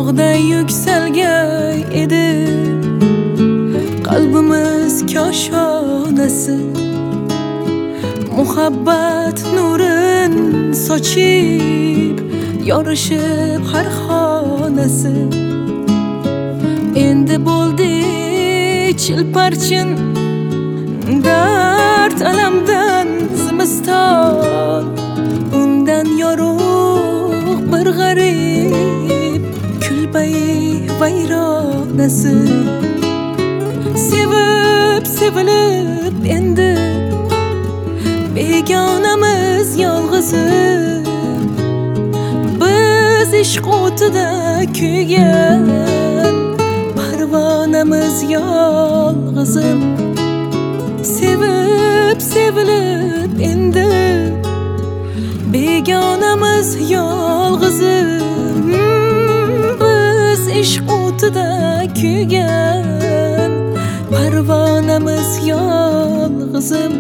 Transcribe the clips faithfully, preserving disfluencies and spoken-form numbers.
tog'day yuksalgay edi qalbimiz koshonasi, muhabbat nurin sochib yorishib har xonasi. Endi bo'ldi chilparchin dard alamdan zimiston, undan yorug' bir g'arib kulbai vayronasi. Sevib sevilib endi begonamiz yolg'izim, biz ishq o'tida kuygan parvonamiz yolg'izim. Sevib sevilib endi begonamiz yolg'izim, biz ishq o'tida kuygan parvonamiz yolg'izim.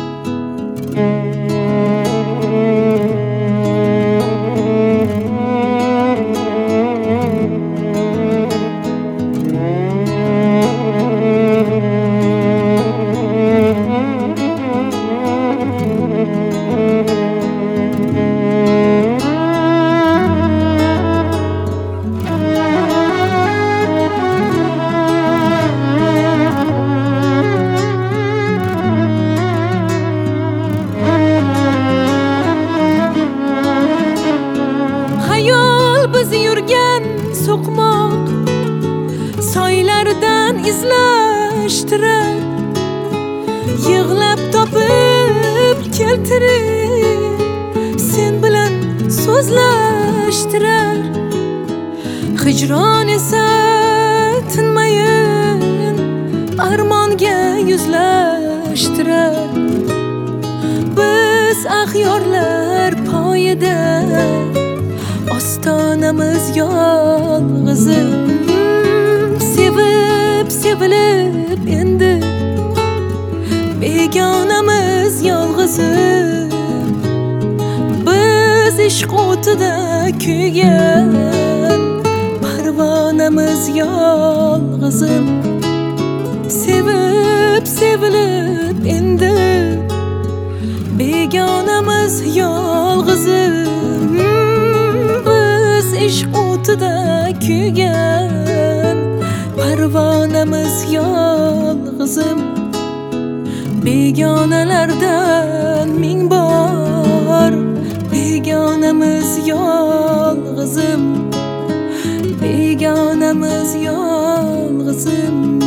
Biz yurgan so'qmoq soylardan izlashtirar, yig'lab topib keltirib sen bilan so'zlashtirar. Hijron esa tinmayin armonga yuzlashtirar. Biz axyorlar poyida ostonamiz yolg'izim, sevib sevilib endi begonamiz yolg'izim, biz ishq o'tida kuygan parvonamiz yolg'izim. Sevib sevilib endi begonamiz yolg'izim, ishq o'tida kuygan parvonamiz yolg'izim. Begonalardan ming bor begonamiz yolg'izim, begonamiz yolg'izim.